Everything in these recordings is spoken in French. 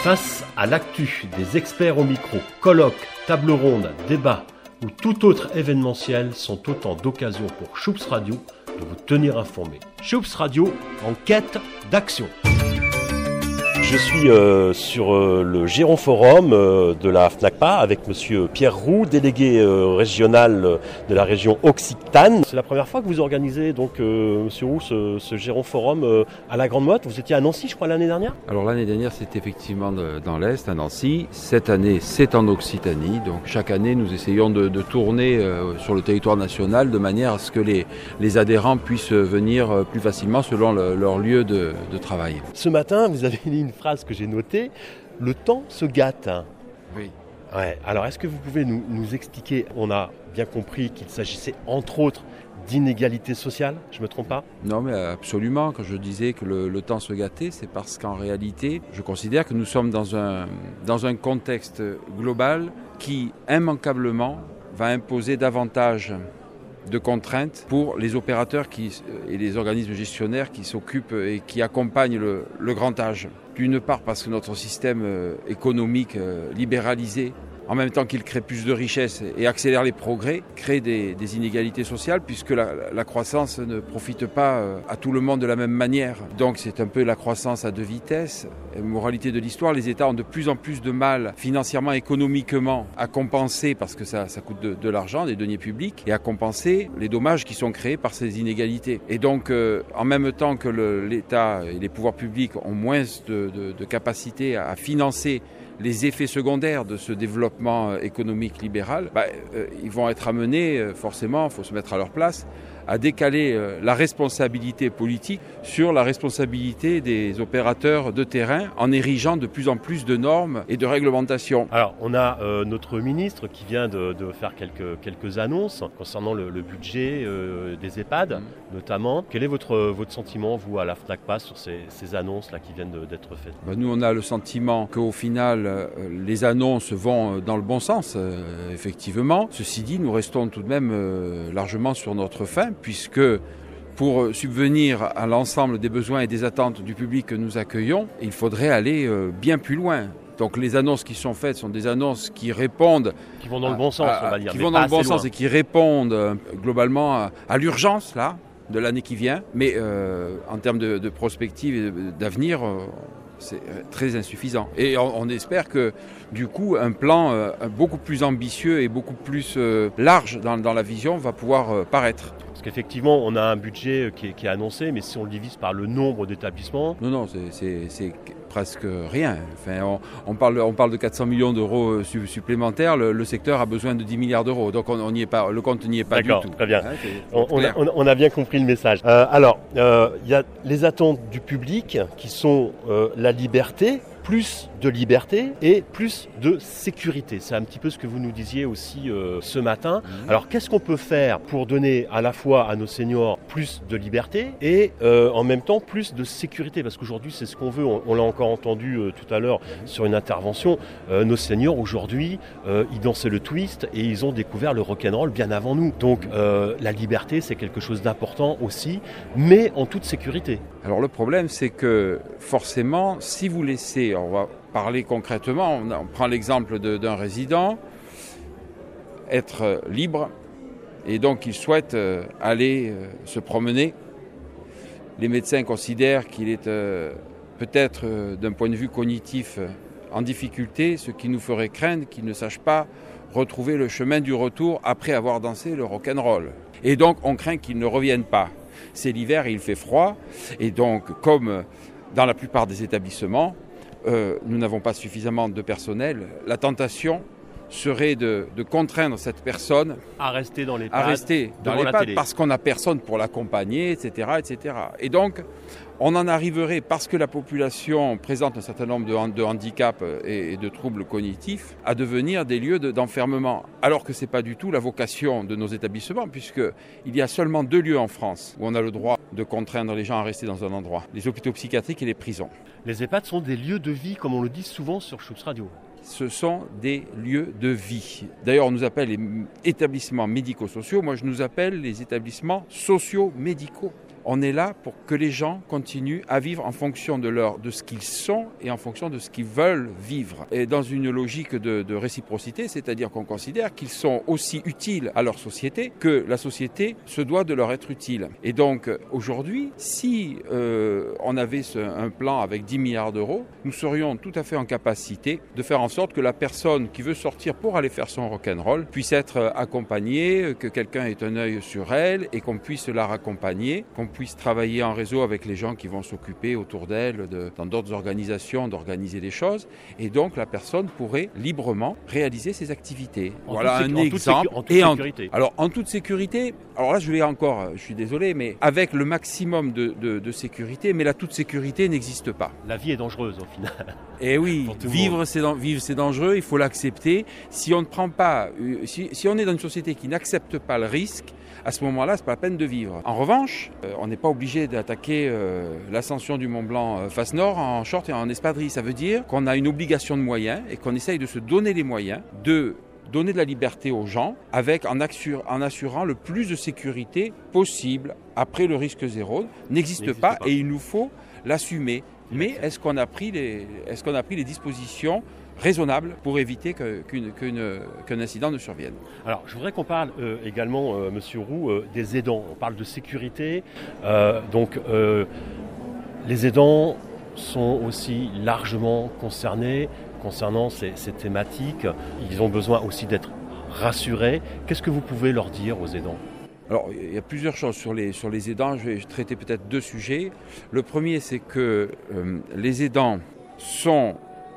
Face à l'actu, des experts au micro, colloques, tables rondes, débats ou tout autre événementiel sont autant d'occasions pour Choups Radio de vous tenir informé. Choups Radio en quête d'action. Je suis sur le Géron Forum de la FNACPA avec monsieur Pierre Roux, délégué régional de la région Occitane. C'est la première fois que vous organisez donc monsieur Roux ce Géron Forum à la Grande Motte. Vous étiez à Nancy, je crois, l'année dernière. Alors l'année dernière, c'était effectivement dans l'Est, à Nancy. Cette année, c'est en Occitanie. Donc chaque année, nous essayons de tourner sur le territoire national de manière à ce que les adhérents puissent venir plus facilement selon leur lieu de travail. Ce matin, vous avez dit une phrase que j'ai notée, le temps se gâte. Oui. Ouais. Alors, est-ce que vous pouvez nous expliquer, on a bien compris qu'il s'agissait entre autres d'inégalités sociales, je ne me trompe pas ? Non, mais absolument. Quand je disais que le temps se gâtait, c'est parce qu'en réalité, je considère que nous sommes dans un contexte global qui, immanquablement, va imposer davantage de contraintes pour les opérateurs et les organismes gestionnaires qui s'occupent et qui accompagnent le grand âge. D'une part parce que notre système économique libéralisé, en même temps qu'il crée plus de richesses et accélère les progrès, crée des inégalités sociales puisque la croissance ne profite pas à tout le monde de la même manière. Donc c'est un peu la croissance à deux vitesses. Moralité de l'histoire, les États ont de plus en plus de mal financièrement, économiquement à compenser, parce que ça coûte de l'argent, des deniers publics, et à compenser les dommages qui sont créés par ces inégalités. Et donc en même temps que l'État et les pouvoirs publics ont moins de capacité à financer les effets secondaires de ce développement économique libéral, ils vont être amenés, forcément, il faut se mettre à leur place, à décaler la responsabilité politique sur la responsabilité des opérateurs de terrain en érigeant de plus en plus de normes et de réglementations. Alors, on a notre ministre qui vient de faire quelques annonces concernant le budget des EHPAD, notamment. Quel est votre sentiment, vous, à la FNACPA, sur ces annonces-là qui viennent d'être faites ? Nous, on a le sentiment qu'au final, les annonces vont dans le bon sens, effectivement. Ceci dit, nous restons tout de même largement sur notre faim, puisque pour subvenir à l'ensemble des besoins et des attentes du public que nous accueillons, il faudrait aller bien plus loin. Donc les annonces qui sont faites sont des annonces qui répondent... Qui vont dans le bon sens, on va dire. Qui vont dans le bon sens et qui répondent globalement à l'urgence de l'année qui vient. Mais en termes de prospective et d'avenir... c'est très insuffisant. Et on espère que, du coup, un plan beaucoup plus ambitieux et beaucoup plus large dans la vision va pouvoir paraître. Parce qu'effectivement, on a un budget qui est annoncé, mais si on le divise par le nombre d'établissements... Non, c'est presque rien. Enfin, on parle de 400 millions d'euros supplémentaires. Le secteur a besoin de 10 milliards d'euros. Donc on n'y est pas, le compte n'y est pas du tout. D'accord, très bien. On a bien compris le message. Alors, il y a les attentes du public qui sont la liberté, plus de liberté et plus de sécurité. C'est un petit peu ce que vous nous disiez aussi ce matin. Alors, qu'est-ce qu'on peut faire pour donner à la fois à nos seniors plus de liberté et en même temps plus de sécurité ? Parce qu'aujourd'hui, c'est ce qu'on veut. On l'a encore entendu tout à l'heure sur une intervention. Nos seniors, aujourd'hui, ils dansaient le twist et ils ont découvert le rock'n'roll bien avant nous. Donc, la liberté, c'est quelque chose d'important aussi, mais en toute sécurité. Alors, le problème, c'est que forcément, si vous laissez... On va parler concrètement, on prend l'exemple d'un résident, être libre, et donc il souhaite aller se promener. Les médecins considèrent qu'il est peut-être d'un point de vue cognitif en difficulté, ce qui nous ferait craindre qu'il ne sache pas retrouver le chemin du retour après avoir dansé le rock'n'roll. Et donc on craint qu'il ne revienne pas. C'est l'hiver et il fait froid, et donc comme dans la plupart des établissements, nous n'avons pas suffisamment de personnel. La tentation serait de contraindre cette personne à rester dans l'EHPAD parce qu'on n'a personne pour l'accompagner, etc., etc. Et donc, on en arriverait, parce que la population présente un certain nombre de handicaps et de troubles cognitifs, à devenir des lieux d'enfermement. Alors que ce n'est pas du tout la vocation de nos établissements, puisqu'il y a seulement 2 lieux en France où on a le droit de contraindre les gens à rester dans un endroit. Les hôpitaux psychiatriques et les prisons. Les EHPAD sont des lieux de vie, comme on le dit souvent sur Choups Radio. Ce sont des lieux de vie. D'ailleurs, on nous appelle les établissements médico-sociaux. Moi, je nous appelle les établissements socio-médicaux. On est là pour que les gens continuent à vivre en fonction de ce qu'ils sont et en fonction de ce qu'ils veulent vivre. Et dans une logique de réciprocité, c'est-à-dire qu'on considère qu'ils sont aussi utiles à leur société que la société se doit de leur être utile. Et donc aujourd'hui, si on avait un plan avec 10 milliards d'euros, nous serions tout à fait en capacité de faire en sorte que la personne qui veut sortir pour aller faire son rock'n'roll puisse être accompagnée, que quelqu'un ait un œil sur elle et qu'on puisse la raccompagner, qu'on puisse travailler en réseau avec les gens qui vont s'occuper autour d'elle, dans d'autres organisations, d'organiser des choses. Et donc la personne pourrait librement réaliser ses activités. Voilà un exemple. En toute sécurité. Alors en toute sécurité, alors là je suis désolé, mais avec le maximum de sécurité, mais la toute sécurité n'existe pas. La vie est dangereuse au final. Et oui, vivre c'est dangereux, il faut l'accepter. Si on ne prend pas, si on est dans une société qui n'accepte pas le risque, à ce moment-là, c'est pas la peine de vivre. En revanche, on n'est pas obligé d'attaquer l'ascension du Mont Blanc face nord en short et en espadrille. Ça veut dire qu'on a une obligation de moyens et qu'on essaye de se donner les moyens de donner de la liberté aux gens en assurant le plus de sécurité possible. Après, le risque zéro n'existe pas et il nous faut l'assumer. Mais est-ce qu'on a pris les dispositions raisonnable pour éviter qu'un incident ne survienne. Alors, je voudrais qu'on parle également, Monsieur Roux, des aidants. On parle de sécurité. Les aidants sont aussi largement concernés concernant ces thématiques. Ils ont besoin aussi d'être rassurés. Qu'est-ce que vous pouvez leur dire aux aidants ? Alors, il y a plusieurs choses sur les aidants. Je vais traiter peut-être deux sujets. Le premier, c'est que les aidants sont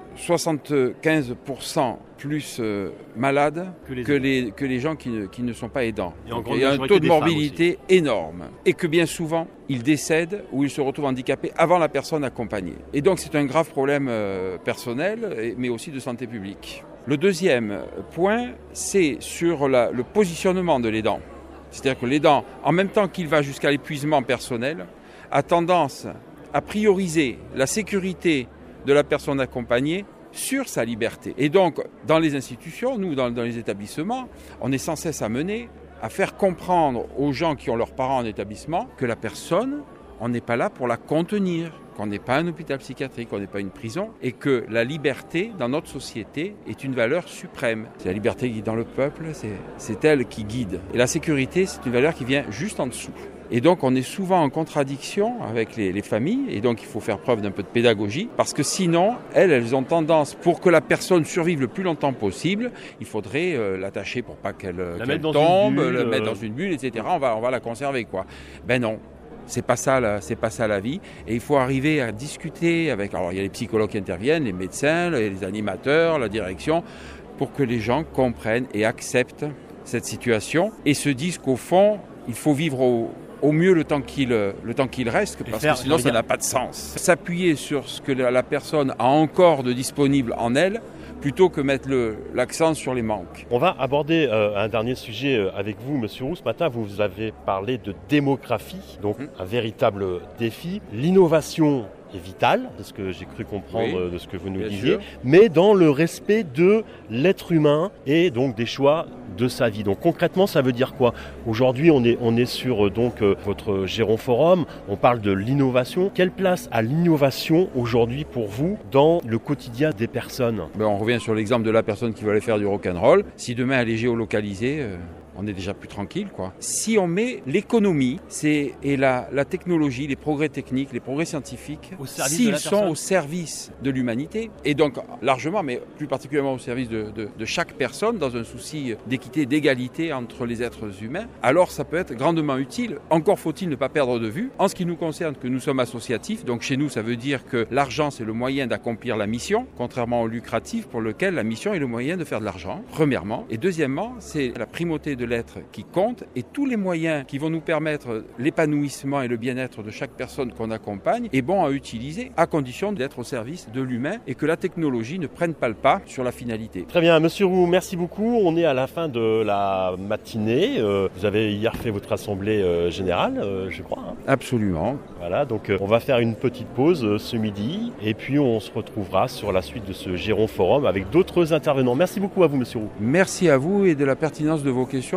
75% plus malades que les gens qui ne sont pas aidants. Il y a un taux de morbidité énorme. Et que bien souvent, ils décèdent ou ils se retrouvent handicapés avant la personne accompagnée. Et donc c'est un grave problème personnel, mais aussi de santé publique. Le deuxième point, c'est sur le positionnement de l'aidant. C'est-à-dire que l'aidant, en même temps qu'il va jusqu'à l'épuisement personnel, a tendance à prioriser la sécurité de la personne accompagnée sur sa liberté. Et donc, dans les institutions, nous, dans les établissements, on est sans cesse amené à faire comprendre aux gens qui ont leurs parents en établissement que la personne, on n'est pas là pour la contenir, qu'on n'est pas un hôpital psychiatrique, qu'on n'est pas une prison, et que la liberté, dans notre société, est une valeur suprême. C'est la liberté qui guide dans le peuple, c'est elle qui guide. Et la sécurité, c'est une valeur qui vient juste en dessous. Et donc on est souvent en contradiction avec les familles et donc il faut faire preuve d'un peu de pédagogie parce que sinon elles ont tendance, pour que la personne survive le plus longtemps possible, il faudrait l'attacher pour pas qu'elle tombe, la mettre dans une bulle, etc. On va la conserver quoi. Ben non. C'est pas ça la vie. Et il faut arriver à discuter avec. Alors il y a les psychologues qui interviennent, les médecins, les animateurs, la direction, pour que les gens comprennent et acceptent cette situation et se disent qu'au fond, il faut vivre au mieux le temps qu'il reste, parce que sinon ça n'a pas de sens. S'appuyer sur ce que la personne a encore de disponible en elle, plutôt que mettre l'accent sur les manques. On va aborder un dernier sujet avec vous, Monsieur Roux. Ce matin, vous avez parlé de démographie, donc un véritable défi. L'innovation est vitale, c'est ce que j'ai cru comprendre de ce que vous nous disiez, mais dans le respect de l'être humain et donc des choix de sa vie. Donc concrètement, ça veut dire quoi ? Aujourd'hui, on est sur votre Géron Forum, on parle de l'innovation. Quelle place a l'innovation aujourd'hui pour vous dans le quotidien des personnes ? On revient sur l'exemple de la personne qui veut aller faire du rock'n'roll. Si demain elle est géolocalisée, on est déjà plus tranquille, quoi. Si on met l'économie et la technologie, les progrès techniques, les progrès scientifiques, s'ils sont au service de l'humanité, et donc largement, mais plus particulièrement au service de chaque personne, dans un souci d'équité, d'égalité entre les êtres humains, alors ça peut être grandement utile. Encore faut-il ne pas perdre de vue, en ce qui nous concerne, que nous sommes associatifs, donc chez nous ça veut dire que l'argent c'est le moyen d'accomplir la mission, contrairement au lucratif pour lequel la mission est le moyen de faire de l'argent, premièrement. Et deuxièmement, c'est la primauté de l'être qui compte et tous les moyens qui vont nous permettre l'épanouissement et le bien-être de chaque personne qu'on accompagne est bon à utiliser à condition d'être au service de l'humain et que la technologie ne prenne pas le pas sur la finalité. Très bien, Monsieur Roux, merci beaucoup. On est à la fin de la matinée. Vous avez hier fait votre assemblée générale, je crois. Hein. Absolument. Voilà, donc on va faire une petite pause ce midi et puis on se retrouvera sur la suite de ce Géron Forum avec d'autres intervenants. Merci beaucoup à vous, Monsieur Roux. Merci à vous et de la pertinence de vos questions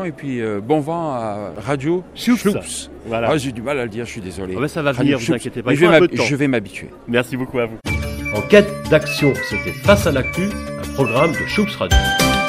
invitation et puis bon vent à Radio Choups. Voilà. Ah, j'ai du mal à le dire, je suis désolé. Ça va venir, vous inquiétez pas. Je vais m'habituer. Merci beaucoup à vous. En quête d'action, c'était Face à l'actu, un programme de Choups Radio.